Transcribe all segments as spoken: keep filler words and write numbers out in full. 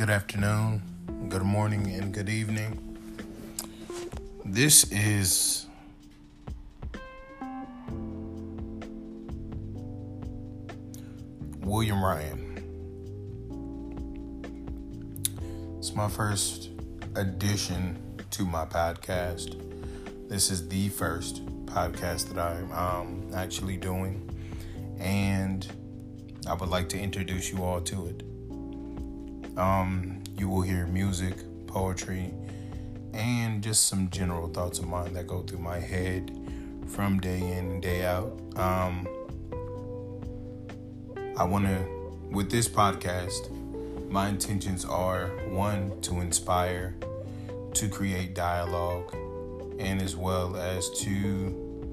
Good afternoon, good morning, and good evening. This is William Ryan. It's my first addition to my podcast. This is the first podcast that I'm um, actually doing, and I would like to introduce you all to it. Um, you will hear music, poetry, and just some general thoughts of mine that go through my head from day in and day out. Um, I want to, with this podcast, my intentions are, one, to inspire, to create dialogue, and as well as to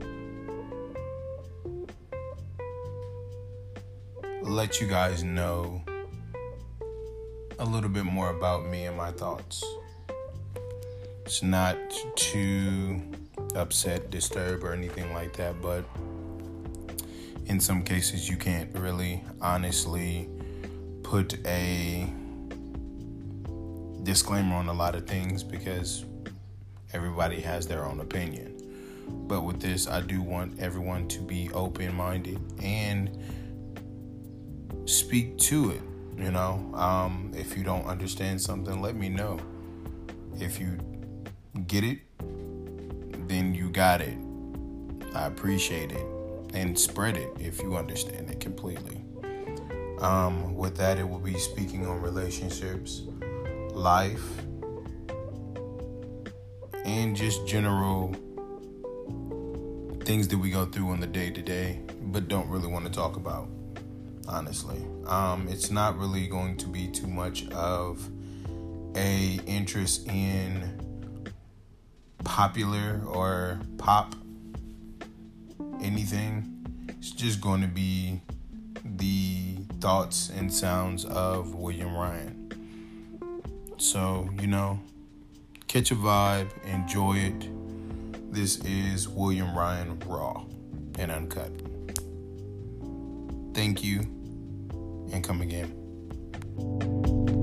let you guys know a little bit more about me and my thoughts. It's not to upset, disturb, or anything like that, but in some cases you can't really honestly put a disclaimer on a lot of things because everybody has their own opinion. But with this, I do want everyone to be open-minded and speak to it. You know, um, if you don't understand something, let me know. If you get it, then you got it. I appreciate it. And spread it if you understand it completely. Um, with that, it will be speaking on relationships, life, and just general things that we go through on the day-to-day, but don't really want to talk about. Honestly, um, it's not really going to be too much of a interest in popular or pop anything. It's just going to be the thoughts and sounds of William Ryan. So, you know, catch a vibe, enjoy it. This is William Ryan Raw and Uncut. Thank you. And come again.